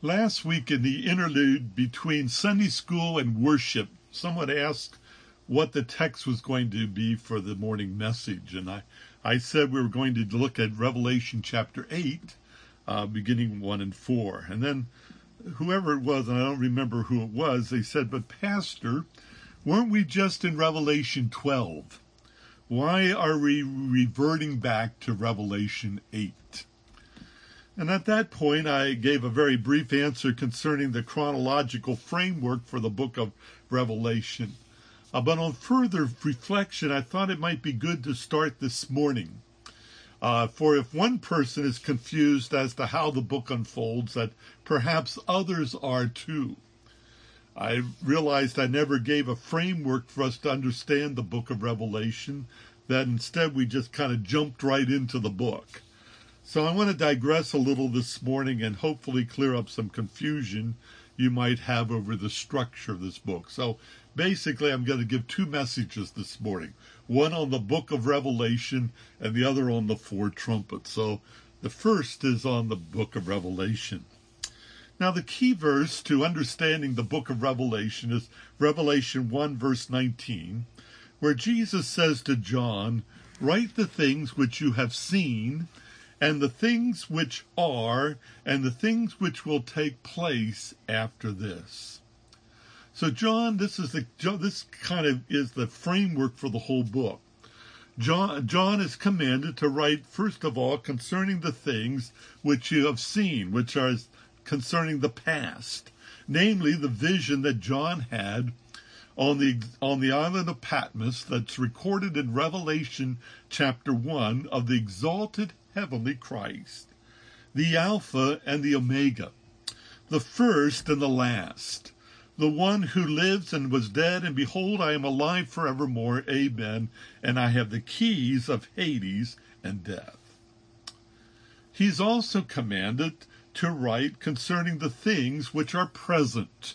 Last week in the interlude between Sunday school and worship, someone asked what the text was going to be for the morning message. And I said we were going to look at Revelation chapter 8, beginning 1 and 4. And then whoever it was, and I don't remember who it was, they said, but Pastor, weren't we just in Revelation 12? Why are we reverting back to Revelation 8? And at that point, I gave a very brief answer concerning the chronological framework for the book of Revelation. But on further reflection, I thought it might be good to start this morning. For if one person is confused as to how the book unfolds, that perhaps others are too. I realized I never gave a framework for us to understand the book of Revelation, that instead we just kind of jumped right into the book. So I want to digress a little this morning and hopefully clear up some confusion you might have over the structure of this book. So basically, I'm going to give two messages this morning, one on the book of Revelation and the other on the four trumpets. So the first is on the book of Revelation. Now, the key verse to understanding the book of Revelation is Revelation 1, verse 19, where Jesus says to John, "Write the things which you have seen, and the things which are, and the things which will take place after this." So John, this kind of is the framework for the whole book. John is commanded to write, first of all, concerning the things which you have seen, which are concerning the past, namely the vision that John had on the island of Patmos that's recorded in Revelation chapter 1 of the exalted heavenly Christ, the Alpha and the Omega, the first and the last, the one who lives and was dead, and behold, I am alive forevermore, amen, and I have the keys of Hades and death. He's also commanded to write concerning the things which are present,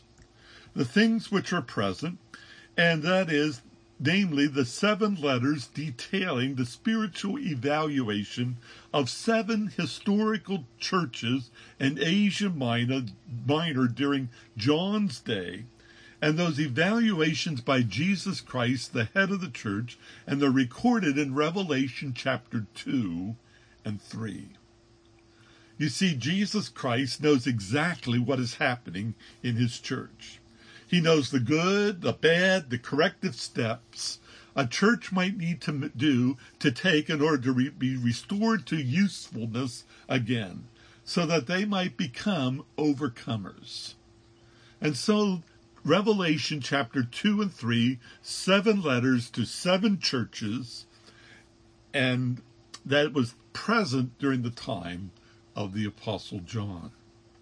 and that is, namely, the 7 letters detailing the spiritual evaluation of 7 historical churches in Asia Minor during John's day, and those evaluations by Jesus Christ, the head of the church, and they're recorded in Revelation chapter 2 and 3. You see, Jesus Christ knows exactly what is happening in his church. He knows the good, the bad, the corrective steps a church might need to take in order to be restored to usefulness again, so that they might become overcomers. And so Revelation chapter 2 and 3, 7 letters to 7 churches, and that was present during the time of the Apostle John.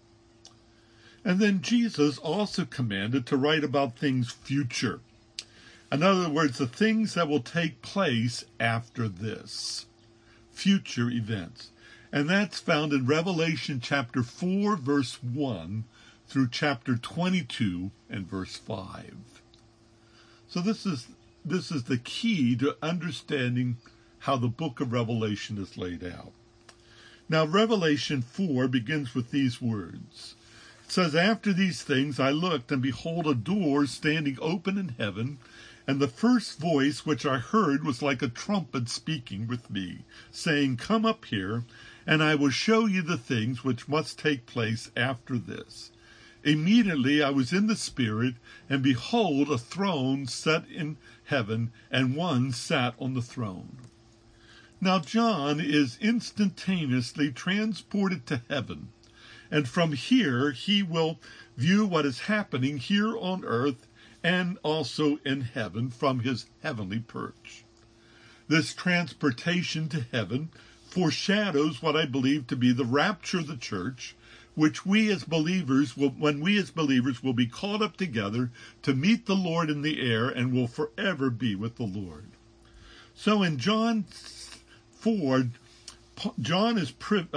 And then Jesus also commanded to write about things future. In other words, the things that will take place after this. Future events. And that's found in Revelation chapter 4, verse 1 through chapter 22 and verse 5. So this is the key to understanding how the book of Revelation is laid out. Now, Revelation 4 begins with these words. It says, "After these things I looked, and behold, a door standing open in heaven, and the first voice which I heard was like a trumpet speaking with me, saying, 'Come up here, and I will show you the things which must take place after this.' Immediately I was in the Spirit, and behold, a throne set in heaven, and one sat on the throne." Now John is instantaneously transported to heaven, and from here he will view what is happening here on earth and also in heaven from his heavenly perch. This transportation to heaven foreshadows what I believe to be the rapture of the church, which when we as believers will be caught up together to meet the Lord in the air and will forever be with the Lord. So in Revelation 4, John is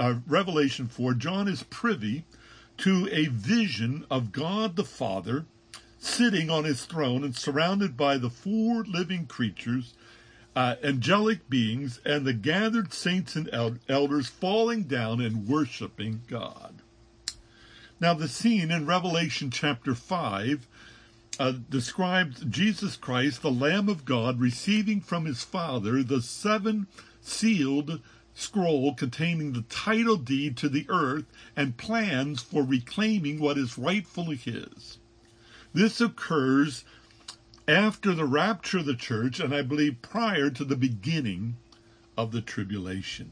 privy to a vision of God the Father sitting on his throne and surrounded by the 4 living creatures, angelic beings, and the gathered saints and elders falling down and worshiping God. Now, the scene in Revelation chapter 5 describes Jesus Christ, the Lamb of God, receiving from his Father the 7-sealed scroll containing the title deed to the earth and plans for reclaiming what is rightfully his. This occurs after the rapture of the church, and I believe prior to the beginning of the tribulation.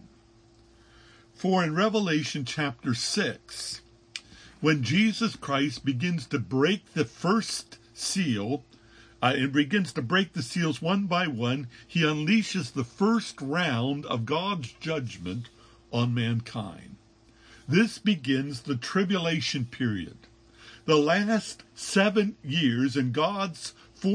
For in Revelation chapter 6, when Jesus Christ begins to break the first seal, and begins to break the seals one by one, he unleashes the first round of God's judgment on mankind. This begins the tribulation period, the last 7 years in God's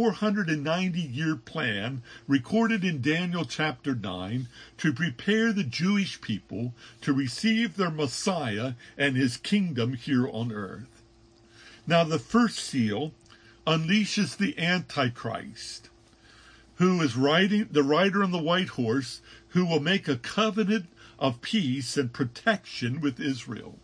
490-year plan recorded in Daniel chapter 9 to prepare the Jewish people to receive their Messiah and his kingdom here on earth. Now, the first seal unleashes the Antichrist, who is the rider on the white horse, who will make a covenant of peace and protection with Israel.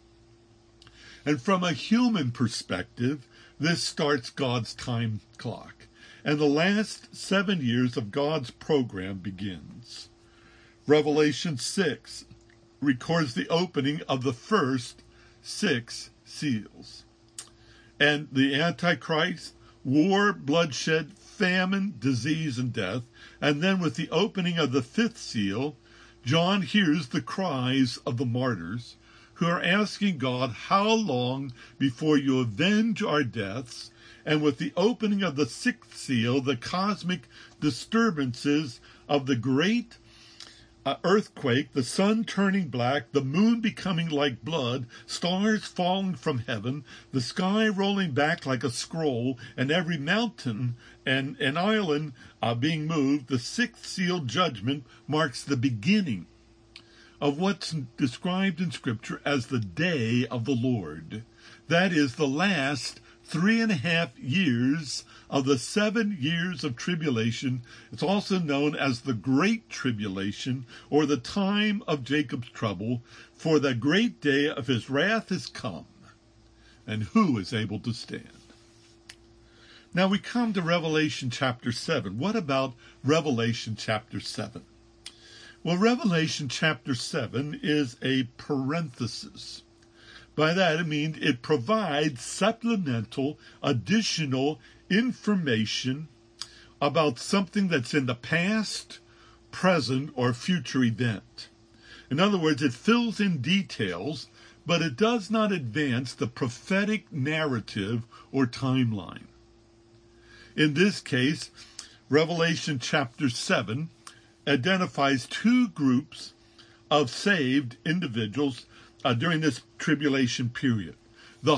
And from a human perspective, this starts God's time clock, and the last 7 years of God's program begins. Revelation 6 records the opening of the first 6 seals. And the Antichrist, war, bloodshed, famine, disease, and death. And then with the opening of the 5th seal, John hears the cries of the martyrs who are asking God, how long before you avenge our deaths? And with the opening of the 6th seal, the cosmic disturbances of the great earthquake, the sun turning black, the moon becoming like blood, stars falling from heaven, the sky rolling back like a scroll, and every mountain and island being moved, the 6th seal judgment marks the beginning of what's described in Scripture as the day of the Lord. That is the last 3.5 years of the 7 years of tribulation. It's also known as the Great Tribulation, or the time of Jacob's trouble, for the great day of his wrath is come, and who is able to stand? Now we come to Revelation chapter 7. What about Revelation chapter 7? Well, Revelation chapter 7 is a parenthesis. By that I mean it provides supplemental, additional information about something that's in the past, present, or future event. In other words, it fills in details, but it does not advance the prophetic narrative or timeline. In this case, Revelation chapter 7 identifies 2 groups of saved individuals during this tribulation period. The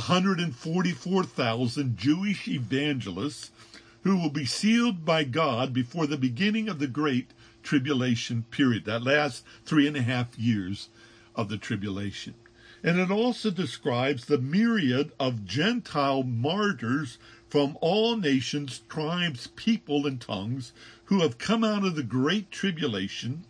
144,000 Jewish evangelists who will be sealed by God before the beginning of the Great Tribulation period, that last 3.5 years of the tribulation. And it also describes the myriad of Gentile martyrs from all nations, tribes, people, and tongues who have come out of the Great Tribulation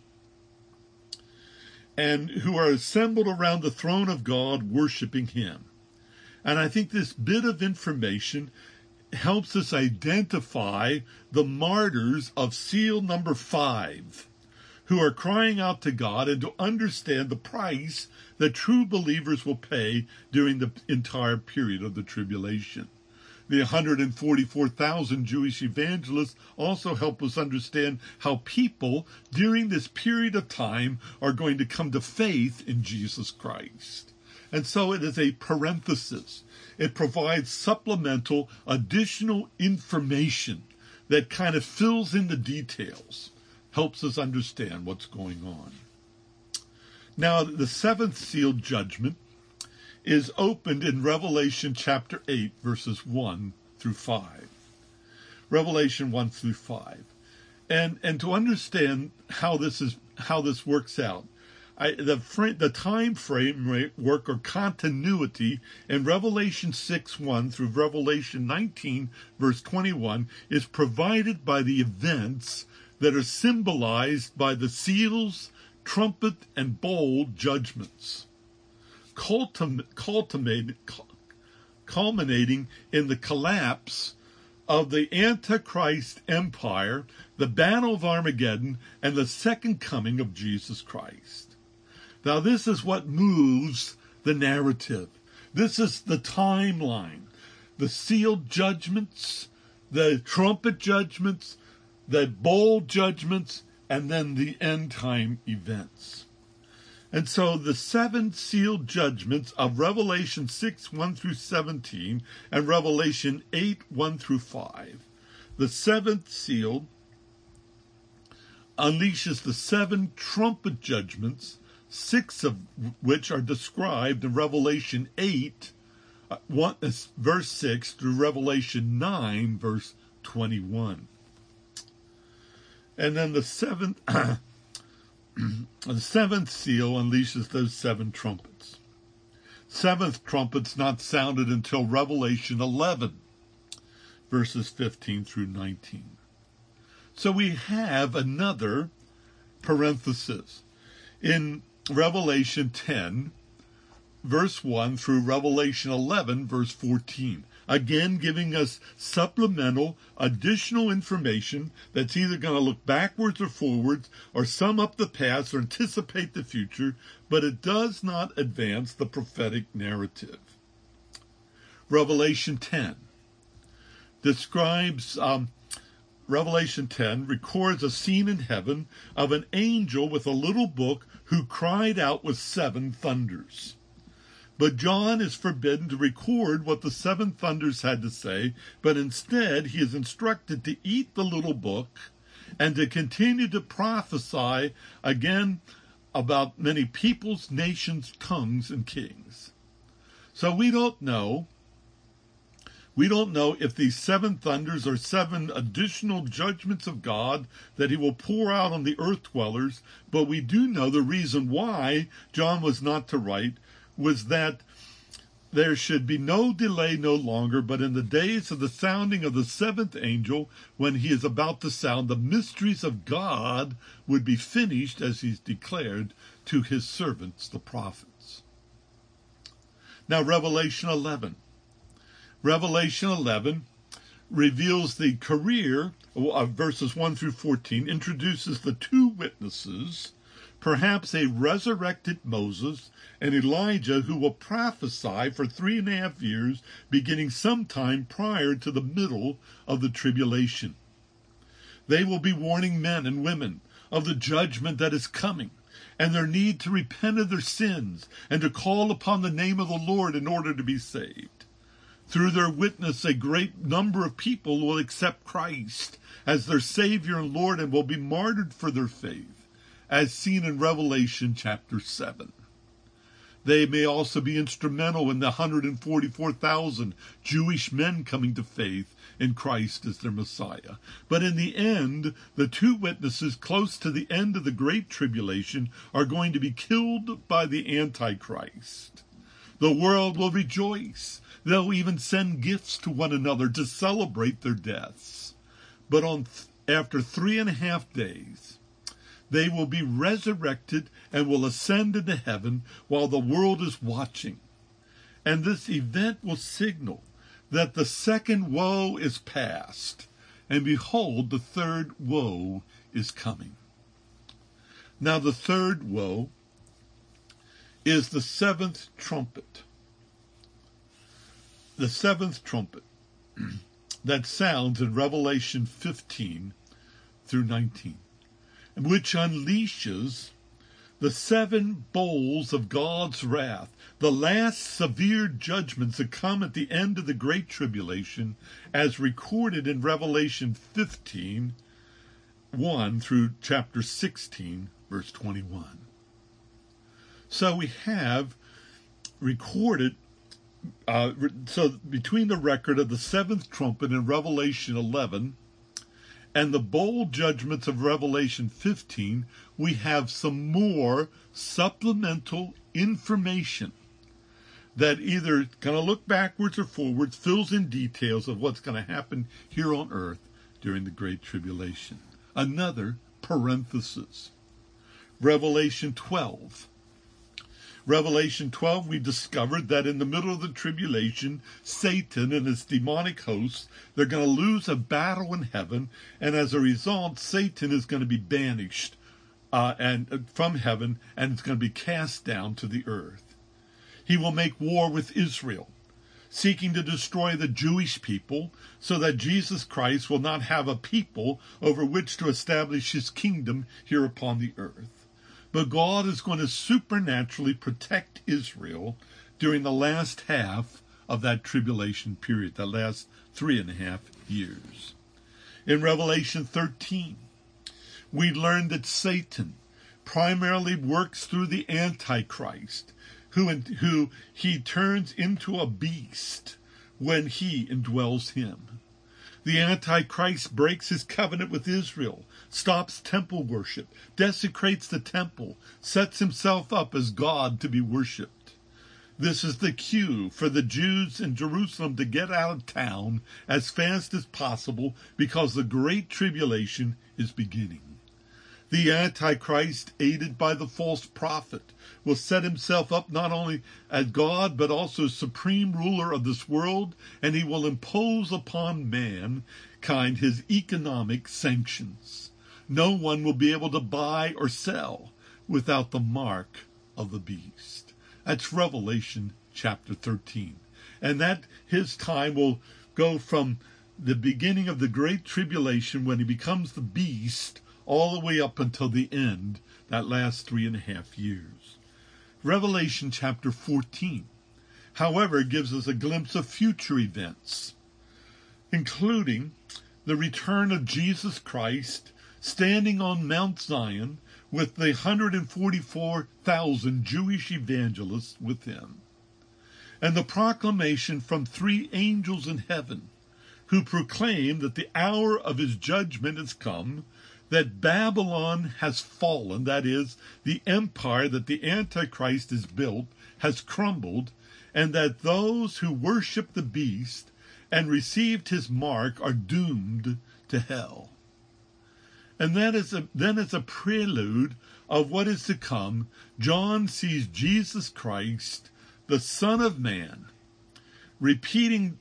and who are assembled around the throne of God, worshiping him. And I think this bit of information helps us identify the martyrs of seal number 5, who are crying out to God, and to understand the price that true believers will pay during the entire period of the tribulation. The 144,000 Jewish evangelists also help us understand how people during this period of time are going to come to faith in Jesus Christ. And so it is a parenthesis. It provides supplemental, additional information that kind of fills in the details, helps us understand what's going on. Now, the 7th seal judgment is opened in Revelation chapter 8, verses 1 through 5. Revelation 1 through 5. And to understand how this works out, the time frame work or continuity in Revelation 6:1 through Revelation 19, verse 21, is provided by the events that are symbolized by the seals, trumpet, and bowl judgments. Culminating culminating in the collapse of the Antichrist empire, the Battle of Armageddon, and the second coming of Jesus Christ. Now, this is what moves the narrative. This is the timeline. The sealed judgments, the trumpet judgments, the bowl judgments, and then the end time events. And so the seven sealed judgments of Revelation 6, 1 through 17, and Revelation 8, 1 through 5. The seventh seal unleashes the seven trumpet judgments, 6 of which are described in Revelation 8, verse 6 through Revelation 9, verse 21. And then the seventh seal unleashes those 7 trumpets. Seventh trumpet's not sounded until Revelation 11, verses 15 through 19. So we have another parenthesis in Revelation 10, verse 1 through Revelation 11, verse 14. Again, giving us supplemental, additional information that's either going to look backwards or forwards, or sum up the past or anticipate the future, but it does not advance the prophetic narrative. Revelation 10 describes, Revelation 10 records a scene in heaven of an angel with a little book who cried out with 7 thunders. But John is forbidden to record what the 7 thunders had to say, but instead he is instructed to eat the little book and to continue to prophesy again about many peoples, nations, tongues, and kings. So we don't know if these 7 thunders are 7 additional judgments of God that he will pour out on the earth dwellers, but we do know the reason why John was not to write was that there should be no delay no longer, but in the days of the sounding of the 7th angel, when he is about to sound, the mysteries of God would be finished, as he's declared to his servants, the prophets. Now, Revelation 11. Revelation 11 reveals the career, verses 1 through 14, introduces the 2 witnesses, perhaps a resurrected Moses and Elijah, who will prophesy for 3.5 years, beginning sometime prior to the middle of the tribulation. They will be warning men and women of the judgment that is coming, and their need to repent of their sins and to call upon the name of the Lord in order to be saved. Through their witness, a great number of people will accept Christ as their Savior and Lord and will be martyred for their faith, as seen in Revelation chapter 7. They may also be instrumental in the 144,000 Jewish men coming to faith in Christ as their Messiah. But in the end, the 2 witnesses close to the end of the Great Tribulation are going to be killed by the Antichrist. The world will rejoice. They'll even send gifts to one another to celebrate their deaths. But after 3.5 days, they will be resurrected and will ascend into heaven while the world is watching. And this event will signal that the second woe is past, and behold, the third woe is coming. Now, the third woe is the 7th trumpet. The 7th trumpet that sounds in Revelation 15 through 19. Which unleashes the 7 bowls of God's wrath, the last severe judgments that come at the end of the Great Tribulation, as recorded in Revelation 15, 1 through chapter 16, verse 21. So we have recorded, so between the record of the 7th trumpet in Revelation 11 and the bowl judgments of Revelation 15, we have some more supplemental information that either going to look backwards or forwards, fills in details of what's going to happen here on earth during the Great Tribulation. Another parenthesis. Revelation 12. Revelation 12, we discovered that in the middle of the tribulation, Satan and his demonic hosts, they're going to lose a battle in heaven, and as a result, Satan is going to be banished from heaven, and it's going to be cast down to the earth. He will make war with Israel, seeking to destroy the Jewish people so that Jesus Christ will not have a people over which to establish his kingdom here upon the earth. But God is going to supernaturally protect Israel during the last half of that tribulation period, the last 3.5 years. In Revelation 13, we learn that Satan primarily works through the Antichrist, who he turns into a beast when he indwells him. The Antichrist breaks his covenant with Israel, stops temple worship, desecrates the temple, sets himself up as God to be worshipped. This is the cue for the Jews in Jerusalem to get out of town as fast as possible because the Great Tribulation is beginning. The Antichrist, aided by the false prophet, will set himself up not only as God, but also supreme ruler of this world, and he will impose upon mankind his economic sanctions. No one will be able to buy or sell without the mark of the beast. That's Revelation chapter 13. And that his time will go from the beginning of the Great Tribulation, when he becomes the beast, all the way up until the end, that last 3.5 years. Revelation chapter 14, however, gives us a glimpse of future events, including the return of Jesus Christ standing on Mount Zion with the 144,000 Jewish evangelists with him, and the proclamation from 3 angels in heaven who proclaim that the hour of his judgment has come, that Babylon has fallen, that is, the empire that the Antichrist has built has crumbled, and that those who worship the beast and received his mark are doomed to hell. And then as a prelude of what is to come, John sees Jesus Christ, the Son of Man, reaping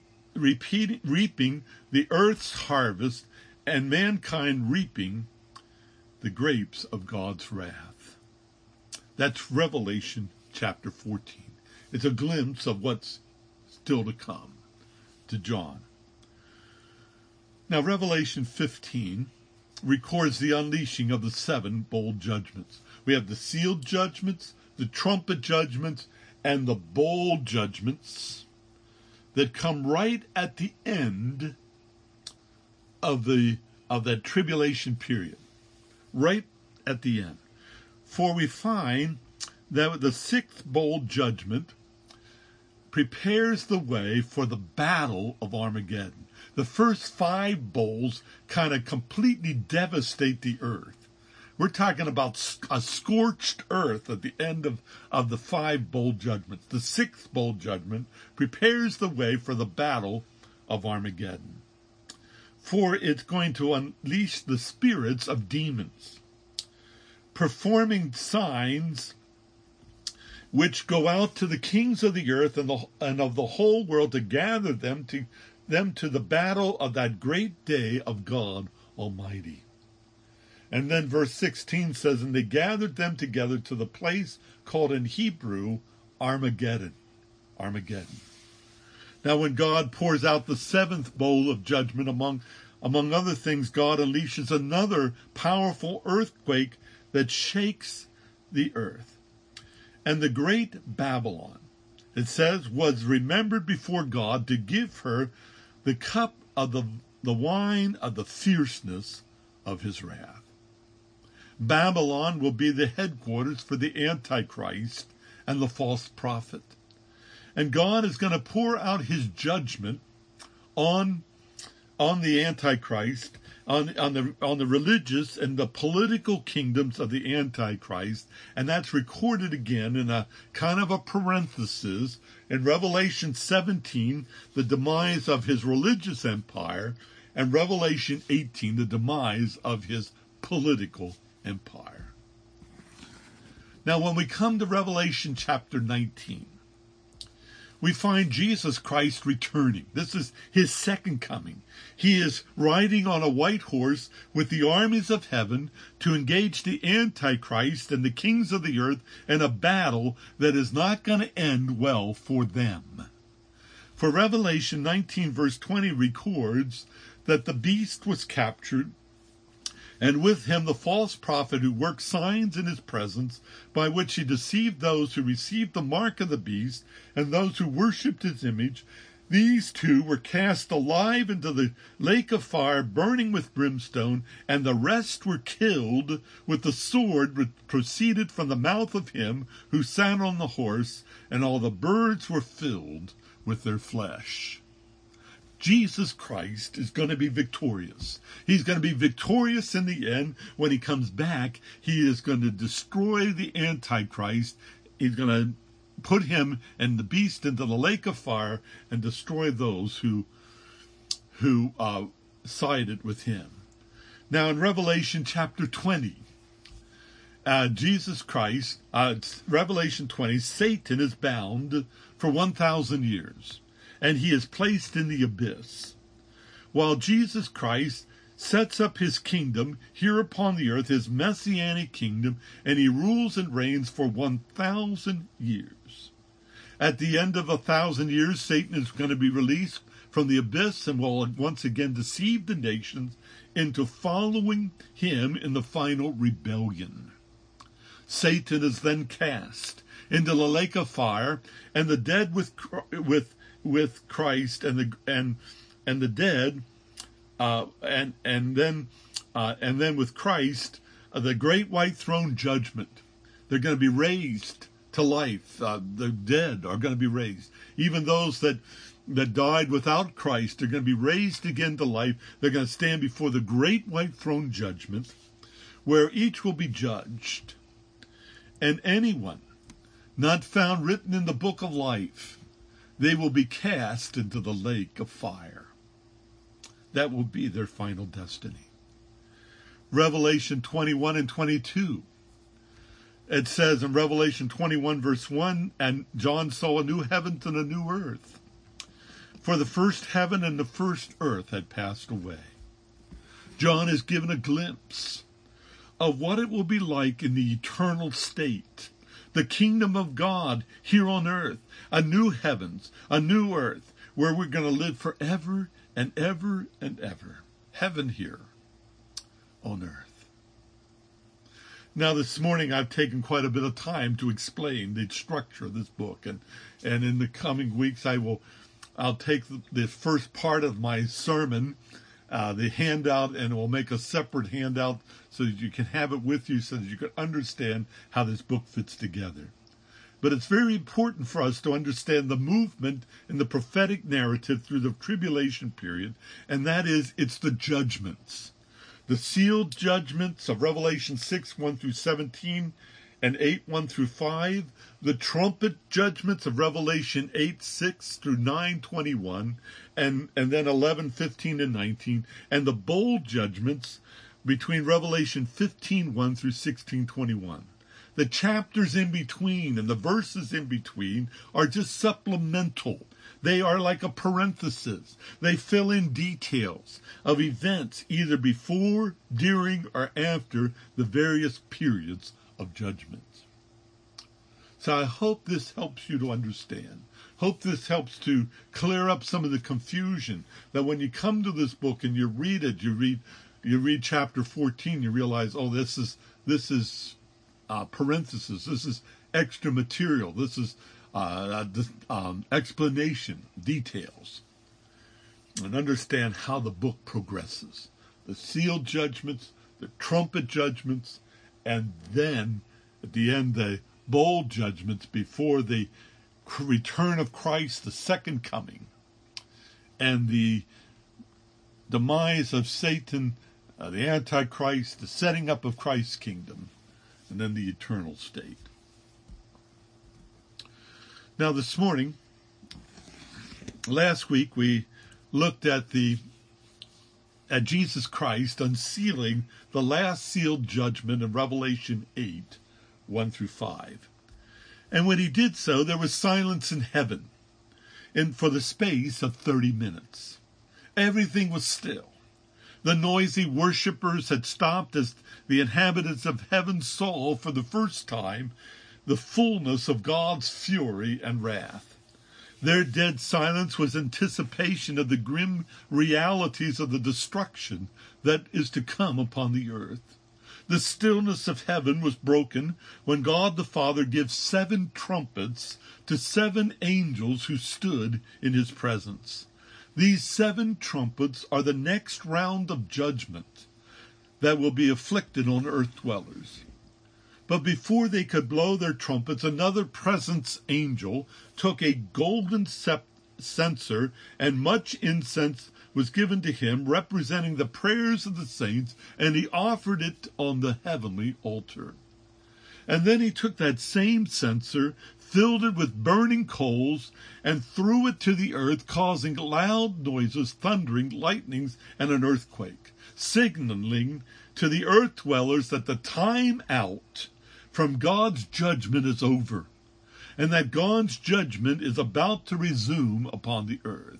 the earth's harvest, and mankind reaping the grapes of God's wrath. That's Revelation chapter 14. It's a glimpse of what's still to come to John. Now, Revelation 15 records the unleashing of the 7 bowl judgments. We have the sealed judgments, the trumpet judgments, and the bowl judgments that come right at the end of that tribulation period. Right at the end. For we find that the 6th bowl judgment prepares the way for the battle of Armageddon. The first 5 bowls kind of completely devastate the earth. We're talking about a scorched earth at the end of the 5 bowl judgments. The 6th bowl judgment prepares the way for the battle of Armageddon. For it's going to unleash the spirits of demons, performing signs which go out to the kings of the earth and of the whole world to gather them to the battle of that great day of God Almighty. And then verse 16 says, and they gathered them together to the place called in Hebrew Armageddon. Armageddon. Now, when God pours out the 7th bowl of judgment, among other things, God unleashes another powerful earthquake that shakes the earth. And the great Babylon, it says, was remembered before God to give her the cup of the wine of the fierceness of his wrath. Babylon will be the headquarters for the Antichrist and the false prophet. And God is going to pour out his judgment on the Antichrist, on the religious and the political kingdoms of the Antichrist, and that's recorded again in a kind of a parenthesis in Revelation 17, the demise of his religious empire, and Revelation 18, the demise of his political empire. Now, when we come to Revelation chapter 19, we find Jesus Christ returning. This is his second coming. He is riding on a white horse with the armies of heaven to engage the Antichrist and the kings of the earth in a battle that is not going to end well for them. For Revelation 19 verse 20 records that the beast was captured, and with him the false prophet who worked signs in his presence, by which he deceived those who received the mark of the beast and those who worshipped his image. These two were cast alive into the lake of fire, burning with brimstone, and the rest were killed with the sword which proceeded from the mouth of him who sat on the horse, and all the birds were filled with their flesh. Jesus Christ is going to be victorious. He's going to be victorious in the end. When he comes back, he is going to destroy the Antichrist. He's going to put him and the beast into the lake of fire and destroy those who sided with him. Now in Revelation chapter 20, Jesus Christ, Revelation 20, Satan is bound for 1,000 years. And he is placed in the abyss, while Jesus Christ sets up his kingdom here upon the earth, his messianic kingdom, and he rules and reigns for 1,000 years. At the end of 1,000 years, Satan is going to be released from the abyss and will once again deceive the nations into following him in the final rebellion. Satan is then cast into the lake of fire, and the dead with Christ and the dead, and then with Christ, the great white throne judgment. They're going to be raised to life. The dead are going to be raised. Even those that died without Christ are going to be raised again to life. They're going to stand before the great white throne judgment, where each will be judged. And anyone not found written in the book of life, they will be cast into the lake of fire. That will be their final destiny. Revelation 21 and 22. It says in Revelation 21 verse 1, and John saw a new heaven and a new earth. For the first heaven and the first earth had passed away. John is given a glimpse of what it will be like in the eternal state. The kingdom of God here on earth, a new heavens, a new earth, where we're going to live forever and ever and ever. Heaven here on earth. Now this morning I've taken quite a bit of time to explain the structure of this book, and in the coming weeks I'll take the first part of my sermon, the handout, and we'll make a separate handout so that you can have it with you so that you can understand how this book fits together. But it's very important for us to understand the movement in the prophetic narrative through the tribulation period, and that is, it's the judgments. The sealed judgments of Revelation 6, 1 through 17, and 8, 1 through 5, the trumpet judgments of Revelation 8, 6 through 9, 21, and then 11, 15, and 19, and the bowl judgments between Revelation 15, 1 through 16, 21. The chapters in between and the verses in between are just supplemental. They are like a parenthesis. They fill in details of events either before, during, or after the various periods of judgments. So I hope this helps you to understand. Hope this helps to clear up some of the confusion that when you come to this book and you read it, you read chapter 14, you realize, oh, this is parenthesis. This is extra material. This is explanation, details, and understand how the book progresses. The sealed judgments, the trumpet judgments, and then at the end, the bowl judgments before the return of Christ, the second coming, and the demise of Satan, the Antichrist, the setting up of Christ's kingdom, and then the eternal state. Now this morning, last week we looked at Jesus Christ unsealing the last sealed judgment in Revelation 8, 1 through 5. And when he did so, there was silence in heaven, and for the space of 30 minutes. Everything was still. The noisy worshippers had stopped as the inhabitants of heaven saw for the first time the fullness of God's fury and wrath. Their dead silence was anticipation of the grim realities of the destruction that is to come upon the earth. The stillness of heaven was broken when God the Father gives 7 trumpets to 7 angels who stood in his presence. These 7 trumpets are the next round of judgment that will be afflicted on earth dwellers. But before they could blow their trumpets, another presence angel took a golden censer, and much incense was given to him, representing the prayers of the saints, and he offered it on the heavenly altar. And then he took that same censer, filled it with burning coals, and threw it to the earth, causing loud noises, thundering, lightnings, and an earthquake, signaling to the earth dwellers that the time out from God's judgment is over, and that God's judgment is about to resume upon the earth.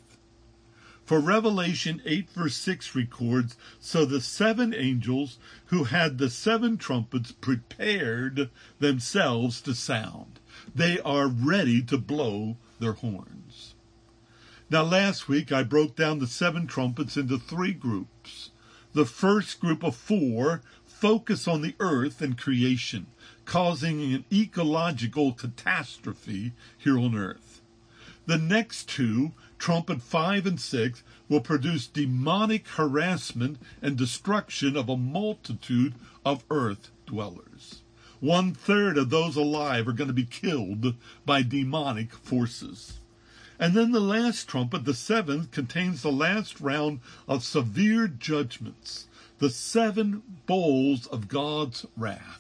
For Revelation 8 verse 6 records, so the 7 angels who had the 7 trumpets prepared themselves to sound. They are ready to blow their horns. Now last week I broke down the 7 trumpets into 3 groups. The first group of 4 focus on the earth and creation, causing an ecological catastrophe here on earth. The next 2, trumpet 5 and 6, will produce demonic harassment and destruction of a multitude of earth dwellers. 1/3 of those alive are going to be killed by demonic forces. And then the last trumpet, the 7th, contains the last round of severe judgments, the 7 bowls of God's wrath.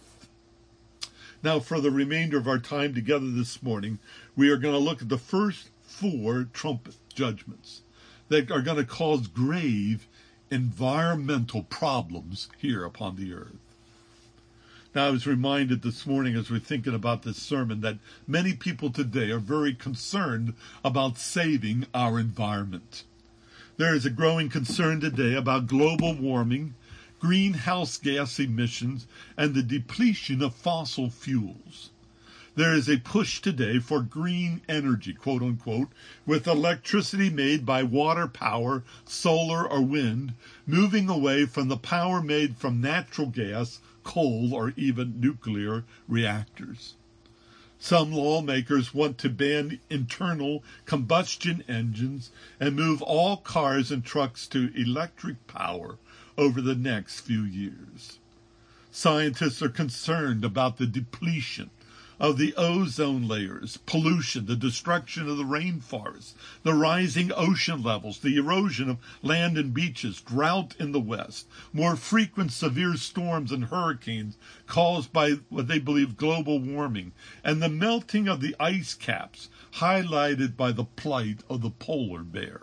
Now, for the remainder of our time together this morning, we are going to look at the first 4 trumpet judgments that are going to cause grave environmental problems here upon the earth. Now, I was reminded this morning as we're thinking about this sermon that many people today are very concerned about saving our environment. There is a growing concern today about global warming, greenhouse gas emissions, and the depletion of fossil fuels. There is a push today for green energy, quote unquote, with electricity made by water power, solar, or wind, moving away from the power made from natural gas, coal, or even nuclear reactors. Some lawmakers want to ban internal combustion engines and move all cars and trucks to electric power over the next few years. Scientists are concerned about the depletion of the ozone layers, pollution, the destruction of the rainforests, the rising ocean levels, the erosion of land and beaches, drought in the West, more frequent severe storms and hurricanes caused by what they believe global warming, and the melting of the ice caps, highlighted by the plight of the polar bear.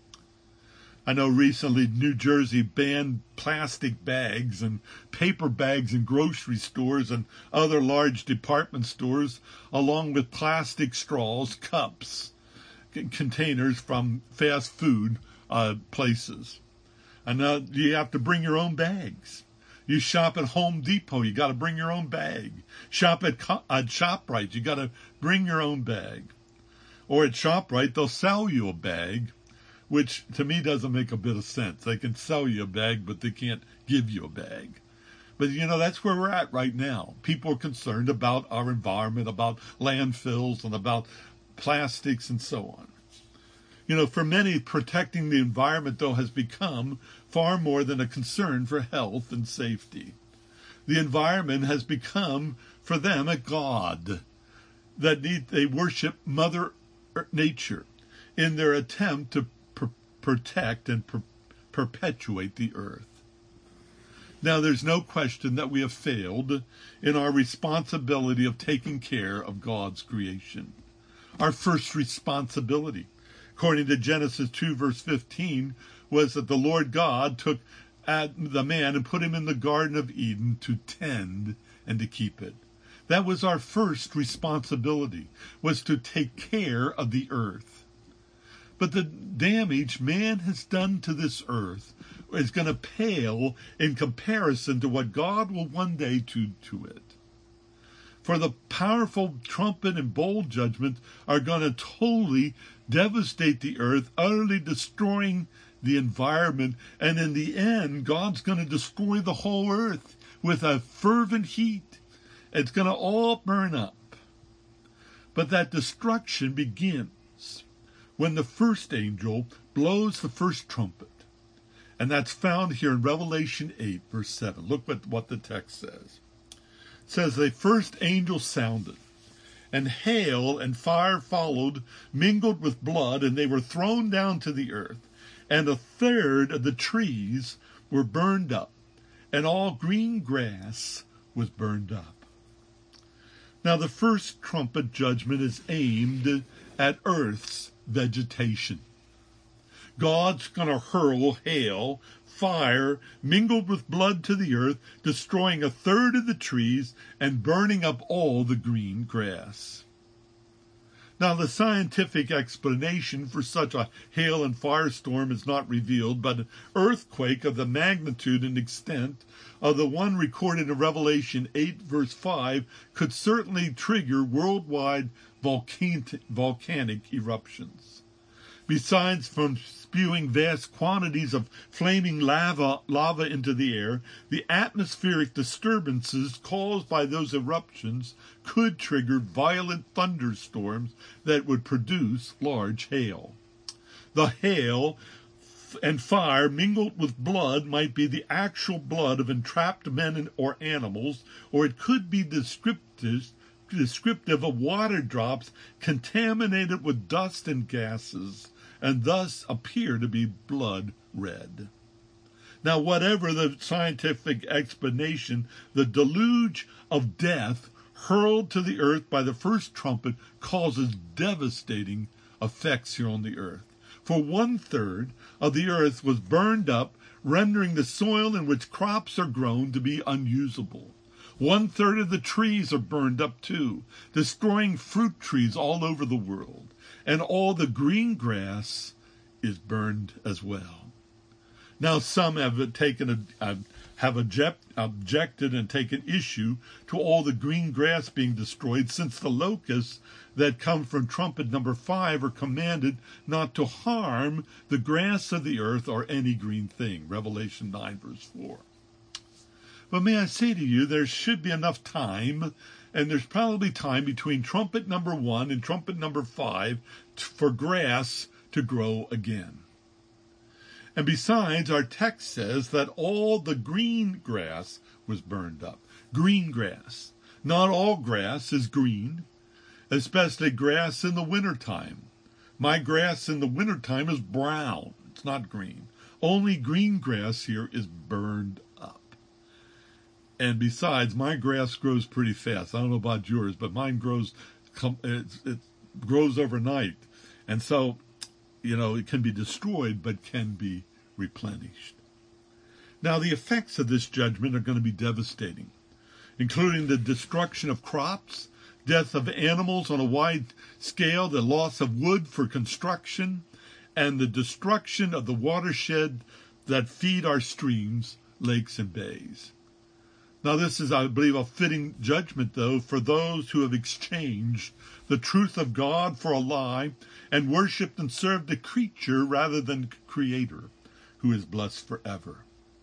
I know recently New Jersey banned plastic bags and paper bags in grocery stores and other large department stores, along with plastic straws, cups, containers from fast food places. And now you have to bring your own bags. You shop at Home Depot, you got to bring your own bag. Shop at ShopRite, you got to bring your own bag. Or at ShopRite, they'll sell you a bag, which to me doesn't make a bit of sense. They can sell you a bag, but they can't give you a bag. But, that's where we're at right now. People are concerned about our environment, about landfills, and about plastics and so on. For many, protecting the environment, though, has become far more than a concern for health and safety. The environment has become, for them, a god that they worship Mother Nature in their attempt to protect and perpetuate the earth. Now, there's no question that we have failed in our responsibility of taking care of God's creation. Our first responsibility, according to Genesis 2, verse 15, was that the Lord God took the man and put him in the Garden of Eden to tend and to keep it. That was our first responsibility, was to take care of the earth. But the damage man has done to this earth is going to pale in comparison to what God will one day do to it. For the powerful trumpet and bowl judgments are going to totally devastate the earth, utterly destroying the environment. And in the end, God's going to destroy the whole earth with a fervent heat. It's going to all burn up. But that destruction begins when the first angel blows the first trumpet. And that's found here in Revelation 8, verse 7. Look what the text says. It says, the first angel sounded, and hail and fire followed, mingled with blood, and they were thrown down to the earth. And a third of the trees were burned up, and all green grass was burned up. Now the first trumpet judgment is aimed at earth's vegetation. God's going to hurl hail, fire, mingled with blood to the earth, destroying a third of the trees and burning up all the green grass. Now, the scientific explanation for such a hail and firestorm is not revealed, but an earthquake of the magnitude and extent of the one recorded in Revelation 8, verse 5, could certainly trigger worldwide volcanic eruptions. Besides from spewing vast quantities of flaming lava into the air, the atmospheric disturbances caused by those eruptions could trigger violent thunderstorms that would produce large hail. The hail and fire mingled with blood might be the actual blood of entrapped men or animals, or it could be descriptive of water drops contaminated with dust and gases, and thus appear to be blood red. Now, whatever the scientific explanation, the deluge of death hurled to the earth by the first trumpet causes devastating effects here on the earth. For 1/3 of the earth was burned up, rendering the soil in which crops are grown to be unusable. 1/3 of the trees are burned up too, destroying fruit trees all over the world. And all the green grass is burned as well. Now some have objected and taken issue to all the green grass being destroyed, since the locusts that come from trumpet number 5 are commanded not to harm the grass of the earth or any green thing. Revelation 9, verse 4. But may I say to you, there should be enough time, and there's probably time between trumpet number 1 and trumpet number 5 for grass to grow again. And besides, our text says that all the green grass was burned up. Green grass. Not all grass is green, especially grass in the wintertime. My grass in the wintertime is brown. It's not green. Only green grass here is burned up. And besides, my grass grows pretty fast. I don't know about yours, but mine grows, it grows overnight. And so, it can be destroyed, but can be replenished. Now, the effects of this judgment are going to be devastating, including the destruction of crops, death of animals on a wide scale, the loss of wood for construction, and the destruction of the watershed that feed our streams, lakes, and bays. Now, this is, I believe, a fitting judgment, though, for those who have exchanged the truth of God for a lie and worshipped and served a creature rather than the Creator, who is blessed forever.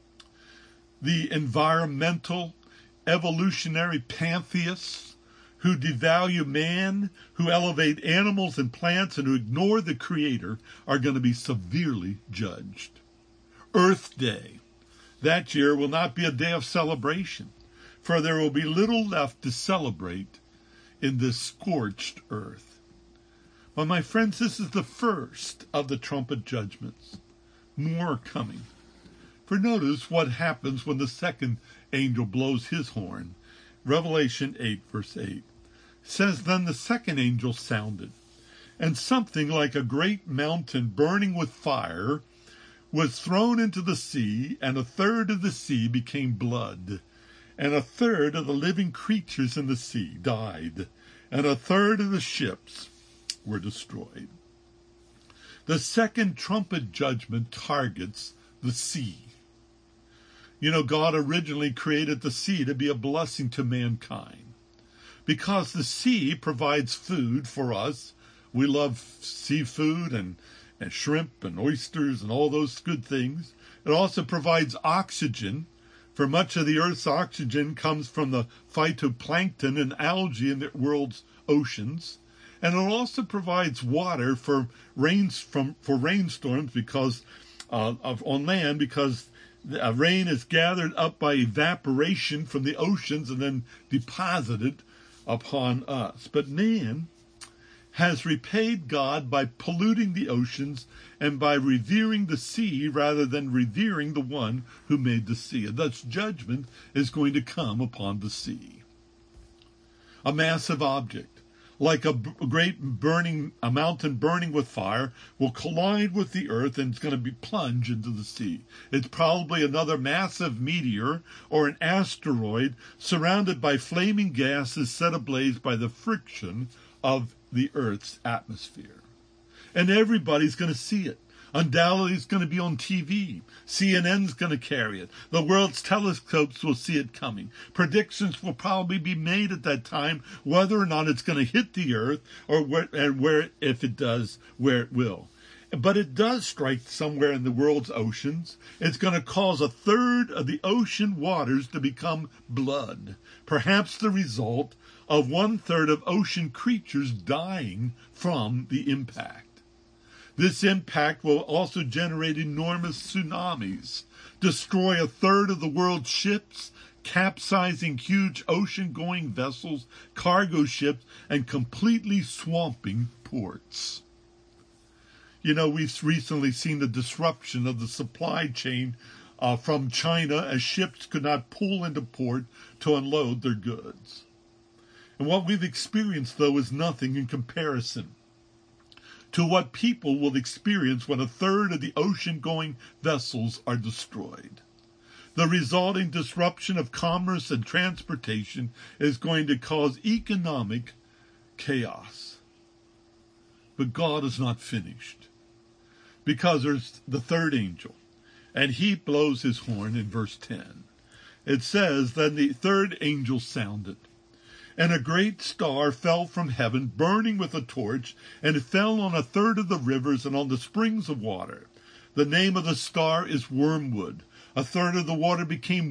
The environmental, evolutionary pantheists who devalue man, who elevate animals and plants, and who ignore the Creator are going to be severely judged. Earth Day. That year will not be a day of celebration, for there will be little left to celebrate in this scorched earth. Well, my friends, this is the first of the trumpet judgments. More are coming. For notice what happens when the second angel blows his horn. Revelation 8, verse 8 says, Then the second angel sounded, and something like a great mountain burning with fire was thrown into the sea, and 1/3 of the sea became blood, and a third of the living creatures in the sea died, and a third of the ships were destroyed. The second trumpet judgment targets the sea. You know, God originally created the sea to be a blessing to mankind. Because the sea provides food for us. We love seafood and shrimp and oysters and all those good things. It also provides oxygen. For much of the Earth's oxygen comes from the phytoplankton and algae in the world's oceans. And it also provides water for rainstorms because on land, because rain is gathered up by evaporation from the oceans and then deposited upon us. But man has repaid God by polluting the oceans and by revering the sea rather than revering the one who made the sea. And thus judgment is going to come upon the sea. A massive object, like a mountain burning with fire, will collide with the earth and it's going to be plunged into the sea. It's probably another massive meteor or an asteroid surrounded by flaming gases set ablaze by the friction of the Earth's atmosphere. And everybody's going to see it. Undoubtedly, it's going to be on TV. CNN's going to carry it. The world's telescopes will see it coming. Predictions will probably be made at that time whether or not it's going to hit the Earth or where, if it does, where it will. But it does strike somewhere in the world's oceans. It's going to cause a third of the ocean waters to become blood. Perhaps the result of 1/3 of ocean creatures dying from the impact. This impact will also generate enormous tsunamis, destroy 1/3 of the world's ships, capsizing huge ocean-going vessels, cargo ships, and completely swamping ports. You know, we've recently seen the disruption of the supply chain from China as ships could not pull into port to unload their goods. And what we've experienced, though, is nothing in comparison to what people will experience when 1/3 of the ocean-going vessels are destroyed. The resulting disruption of commerce and transportation is going to cause economic chaos. But God is not finished, because there's the third angel, and he blows his horn in verse 10. It says, "Then the third angel sounded, and a great star fell from heaven, burning with a torch, and it fell on 1/3 of the rivers and on the springs of water. The name of the star is Wormwood. 1/3 of the water became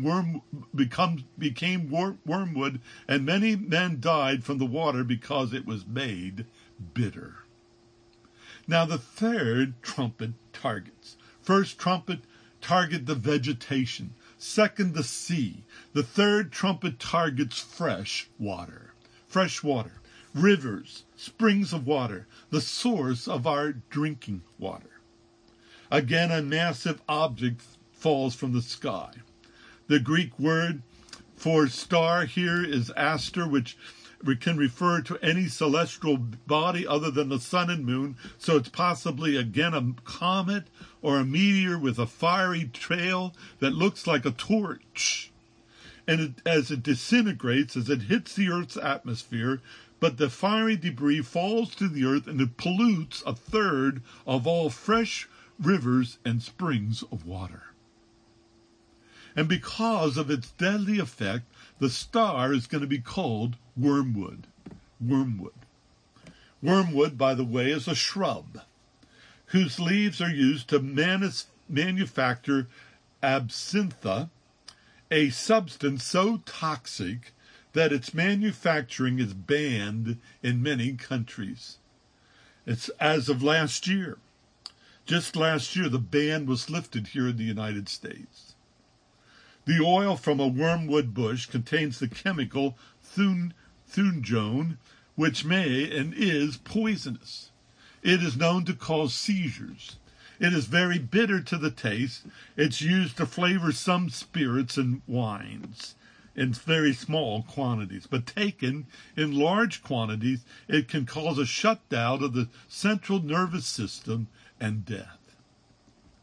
wormwood, and many men died from the water because it was made bitter." Now the third trumpet targets. First trumpet target the vegetation. Second, the sea. The third trumpet targets fresh water. Fresh water. Rivers, springs of water, the source of our drinking water. Again, a massive object falls from the sky. The Greek word for star here is aster, which can refer to any celestial body other than the sun and moon. So it's possibly, again, a comet or a meteor with a fiery trail that looks like a torch. And as it disintegrates, as it hits the Earth's atmosphere, but the fiery debris falls to the earth and it pollutes 1/3 of all fresh rivers and springs of water. And because of its deadly effect, the star is going to be called wormwood. Wormwood. Wormwood, by the way, is a shrub whose leaves are used to manufacture absintha, a substance so toxic that its manufacturing is banned in many countries. It's as of last year. Just last year, the ban was lifted here in the United States. The oil from a wormwood bush contains the chemical thunjone, which may and is poisonous. It is known to cause seizures. It is very bitter to the taste. It's used to flavor some spirits and wines in very small quantities. But taken in large quantities, it can cause a shutdown of the central nervous system and death.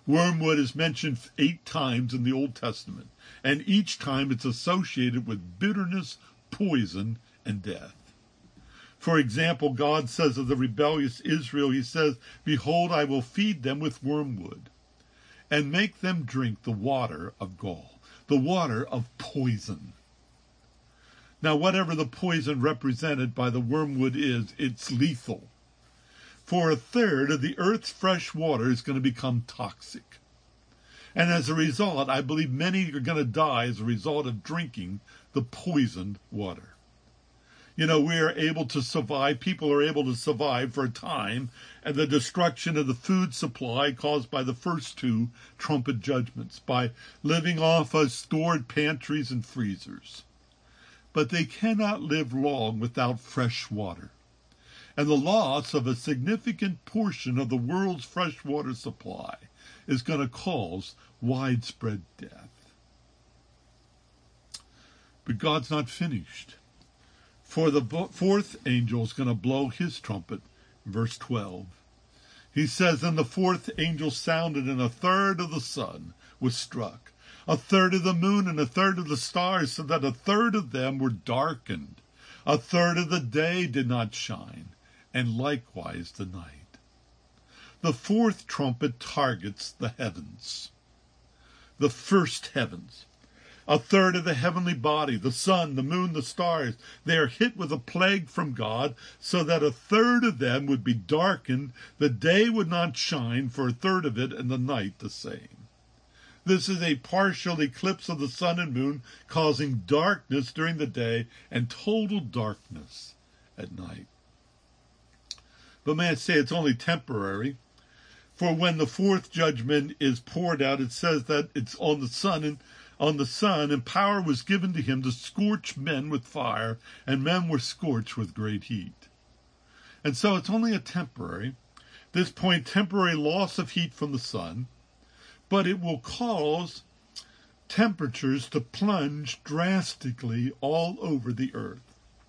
Wormwood is mentioned 8 times in the Old Testament, and each time it's associated with bitterness, poison, and death. For example, God says of the rebellious Israel, he says, "Behold, I will feed them with wormwood, and make them drink the water of gall," the water of poison. Now, whatever the poison represented by the wormwood is, it's lethal. For 1/3 of the earth's fresh water is going to become toxic. And as a result, I believe many are going to die as a result of drinking the poisoned water. We are able to survive, people are able to survive for a time, and the destruction of the food supply caused by the first 2 trumpet judgments, by living off of stored pantries and freezers. But they cannot live long without fresh water. And the loss of a significant portion of the world's freshwater supply is going to cause widespread death. But God's not finished. For the 4th angel is going to blow his trumpet, verse 12. He says, "And the 4th angel sounded, and 1/3 of the sun was struck, 1/3 of the moon, and 1/3 of the stars, so that 1/3 of them were darkened. 1/3 of the day did not shine, and likewise the night." The 4th trumpet targets the heavens, the first heavens. 1/3 of the heavenly body, the sun, the moon, the stars, they are hit with a plague from God, so that 1/3 of them would be darkened, the day would not shine for 1/3 of it, and the night the same. This is a partial eclipse of the sun and moon, causing darkness during the day and total darkness at night. But may I say it's only temporary? For when the 4th judgment is poured out, it says that it's on the sun, and power was given to him to scorch men with fire, and men were scorched with great heat. And so it's only a temporary loss of heat from the sun, but it will cause temperatures to plunge drastically all over the earth.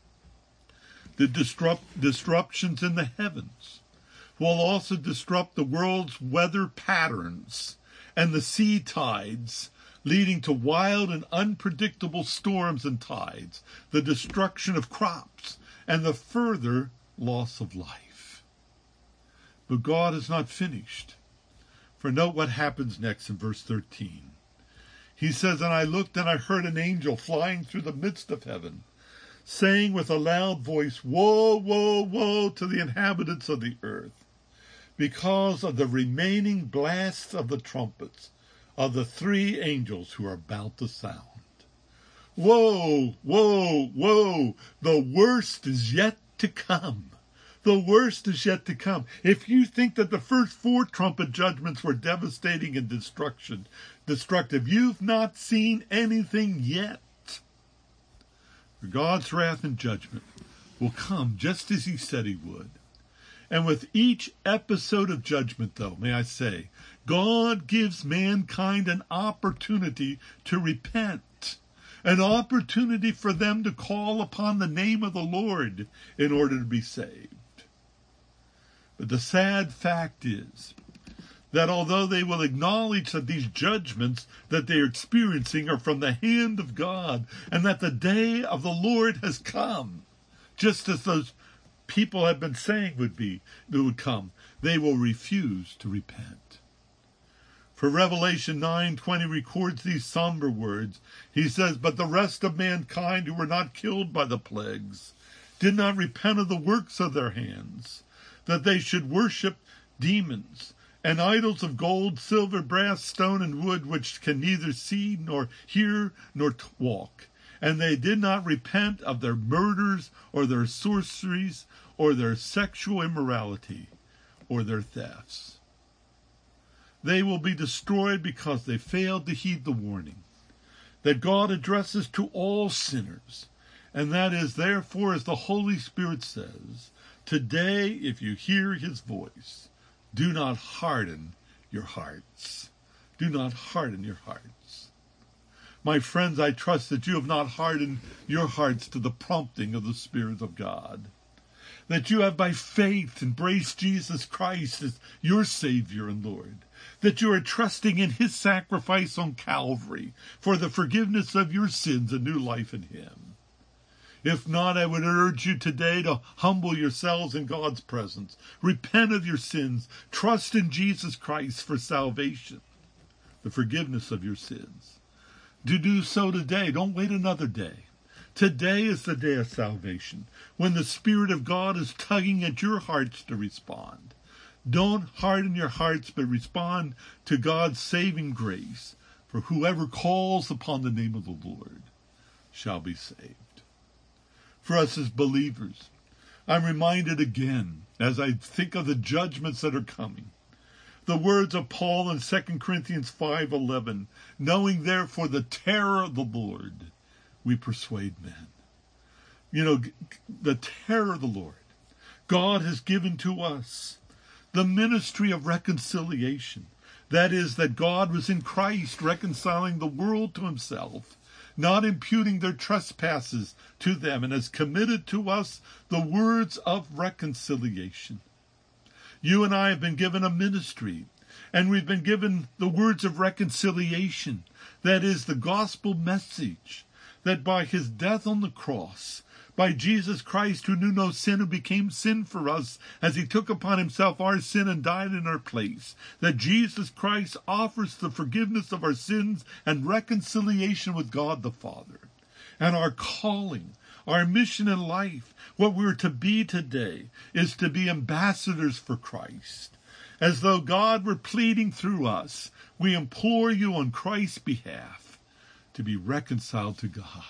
The disruptions in the heavens will also disrupt the world's weather patterns and the sea tides, leading to wild and unpredictable storms and tides, the destruction of crops, and the further loss of life. But God is not finished. For note what happens next in verse 13. He says, "And I looked, and I heard an angel flying through the midst of heaven, saying with a loud voice, 'Woe, woe, woe to the inhabitants of the earth, because of the remaining blasts of the trumpets of the 3 angels who are about to sound.'" Woe, woe, woe! The worst is yet to come. The worst is yet to come. If you think that the first 4 trumpet judgments were devastating and destructive, you've not seen anything yet. For God's wrath and judgment will come just as he said he would. And with each episode of judgment, though, may I say, God gives mankind an opportunity to repent, an opportunity for them to call upon the name of the Lord in order to be saved. But the sad fact is that although they will acknowledge that these judgments that they are experiencing are from the hand of God, and that the day of the Lord has come, just as those people have been saying would come, they will refuse to repent. For Revelation 9:20 records these somber words. He says, "But the rest of mankind who were not killed by the plagues did not repent of the works of their hands, that they should worship demons and idols of gold, silver, brass, stone, and wood, which can neither see nor hear nor walk. And they did not repent of their murders or their sorceries or their sexual immorality or their thefts." They will be destroyed because they failed to heed the warning that God addresses to all sinners. And that is, therefore, as the Holy Spirit says, today, if you hear his voice, do not harden your hearts. Do not harden your hearts. My friends, I trust that you have not hardened your hearts to the prompting of the Spirit of God, that you have by faith embraced Jesus Christ as your Savior and Lord, that you are trusting in his sacrifice on Calvary for the forgiveness of your sins and new life in him. If not, I would urge you today to humble yourselves in God's presence. Repent of your sins. Trust in Jesus Christ for salvation, the forgiveness of your sins. Do so today. Don't wait another day. Today is the day of salvation, when the Spirit of God is tugging at your hearts to respond. Don't harden your hearts, but respond to God's saving grace. For whoever calls upon the name of the Lord shall be saved. For us as believers, I'm reminded again, as I think of the judgments that are coming, the words of Paul in 2 Corinthians 5:11, knowing therefore the terror of the Lord, we persuade men. You know, the terror of the Lord. God has given to us the ministry of reconciliation. That is, that God was in Christ reconciling the world to himself, not imputing their trespasses to them, and has committed to us the words of reconciliation. You and I have been given a ministry, and we've been given the words of reconciliation. That is the gospel message, that by his death on the cross, by Jesus Christ, who knew no sin, who became sin for us as he took upon himself our sin and died in our place, that Jesus Christ offers the forgiveness of our sins and reconciliation with God the Father. And our calling, our mission in life, what we're to be today, is to be ambassadors for Christ. As though God were pleading through us, we implore you on Christ's behalf to be reconciled to God.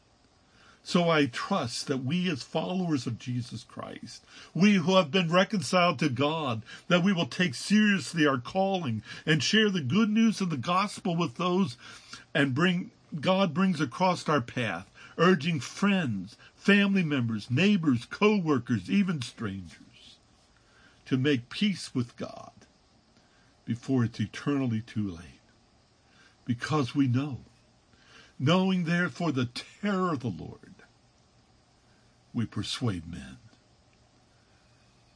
So I trust that we as followers of Jesus Christ, we who have been reconciled to God, that we will take seriously our calling and share the good news of the gospel with those and God brings across our path, urging friends, family members, neighbors, co-workers, even strangers, to make peace with God before it's eternally too late. Because we know, knowing therefore the terror of the Lord, we persuade men.